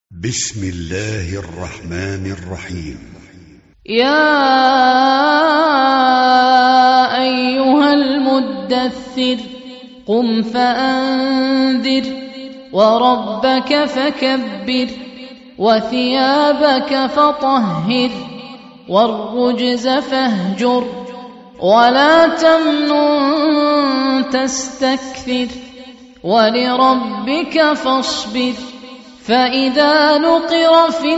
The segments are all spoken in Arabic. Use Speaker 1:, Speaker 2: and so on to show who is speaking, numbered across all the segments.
Speaker 1: بسم الله الرحمن الرحيم.
Speaker 2: يا أيها المدثر قم فأنذر وربك فكبر وثيابك فطهر والرجز فاهجر ولا تمنن تستكثر ولربك فاصبر فإذا نقر في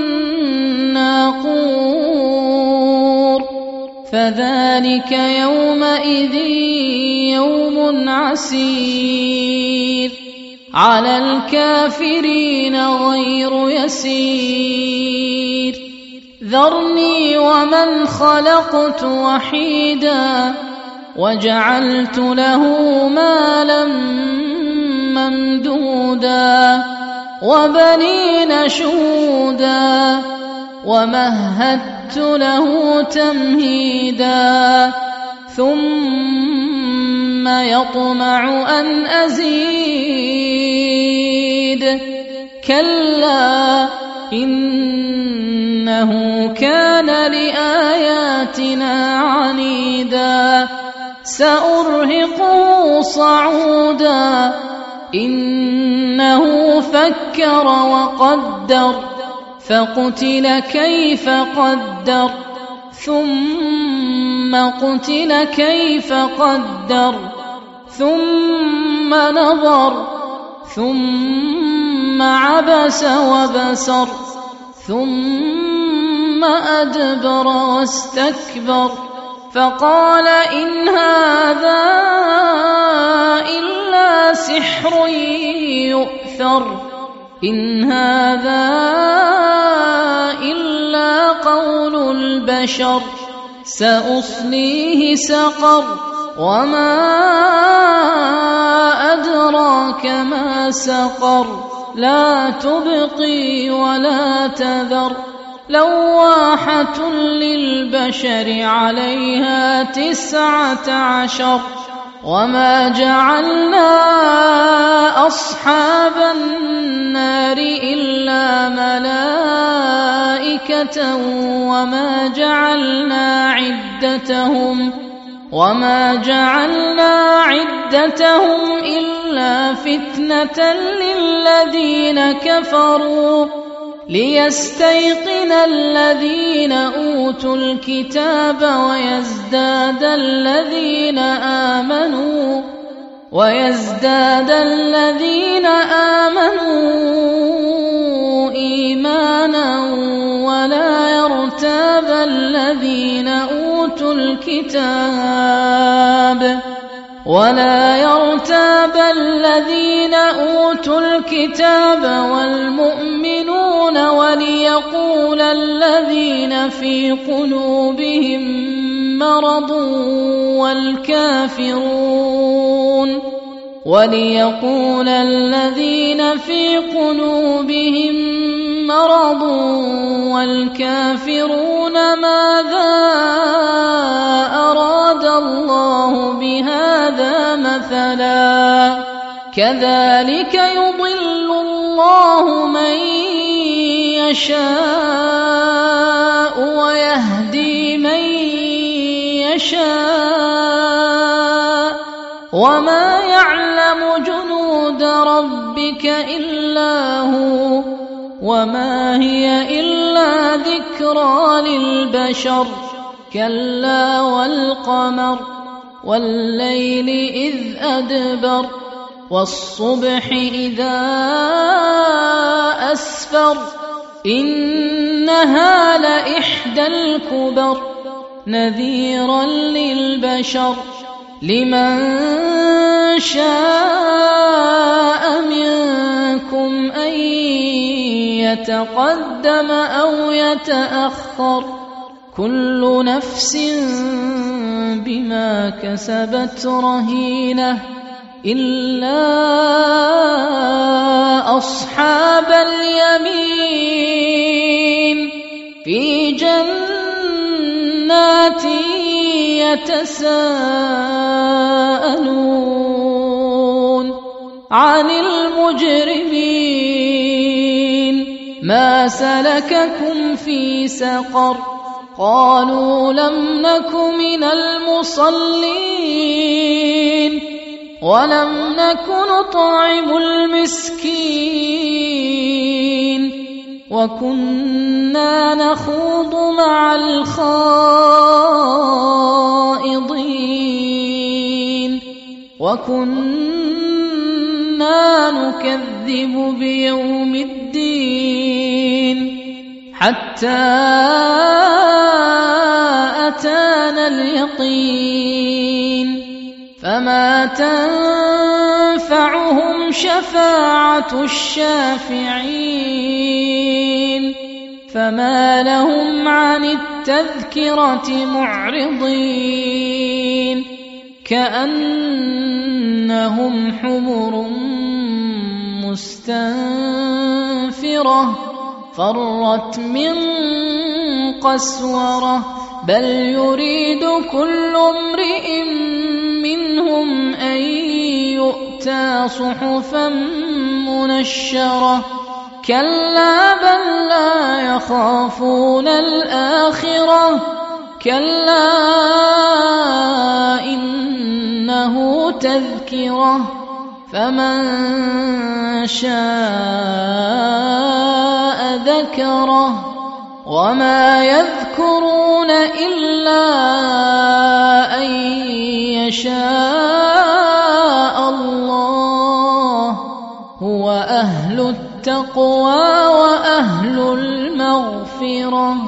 Speaker 2: الناقور فذلك يومئذ يوم عسير على الكافرين غير يسير ذرني ومن خلقت وحيدا وجعلت له مالا ممدودا وبنين شهودا ومهدت له تمهيدا ثم يطمع أن أزيد كلا إنه كان لآياتنا عنيدا سأرهقه صعودا إنه فكر وقدر فقتل كيف قدر ثم قتل كيف قدر ثم نظر ثم عبس وبسر ثم أدبر واستكبر فقال إن هذا إلا سحر يؤثر إن هذا إلا قول البشر سأصليه سقر وما أدراك ما سقر لا تبقي ولا تذر لواحة للبشر عليها 19 وما جعلنا أصحاب النار إلا ملائكة وما جعلنا عدتهم إلا فتنة للذين كفروا ليستيقن الذين أوتوا الكتاب ويزداد الذين آمنوا إيمانا ولا يرتاب الذين أوتوا الكتاب والمؤمنون وليقول الذين في قلوبهم مرض والكافرون ماذا أراد الله بهذا مثلا كذلك يضل الله من يشاء ويهدي من يشاء وما يعلم جنود ربك إلا هو وما هي إلا ذكرى للبشر كلا والقمر والليل إذ أدبر والصبح إذا أسفر إنها لإحدى الكبر نذيرا للبشر لمن شاء منكم أن يتقدم أو يتأخر كل نفس بما كسبت رهينة إلا أصحاب اليمين في جنات يتساءلون عن المجرمين ما سلككم في سقر قالوا لم نك من المصلين ولم نك نطعم المسكين وكنا نخوض مع الخائضين وكنا نكذب بيوم الدين حتى أتانا اليقين فما تنفعهم شفاعة الشافعين فما لهم عن التذكرة معرضين كأنهم حمر مستنفرة فرت من قسورة بل يريد كل امرئ منهم أن يؤتى صحفا منشرة كلا بل لا يخافون الآخرة كلا إنه تذكرة فمن شاء ذكره وما يذكرون إلا أن يشاء الله هو أهل التقوى وأهل المغفرة.